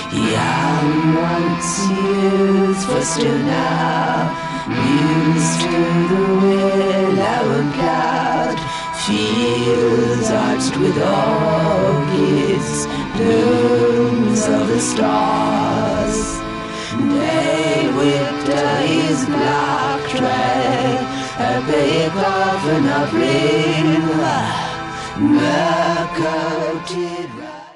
Young once youth, for still now, used to the willow cloud, fields arched with orchids, blooms of the stars. They whipped his black trail, a big coffin of rain, murk-coated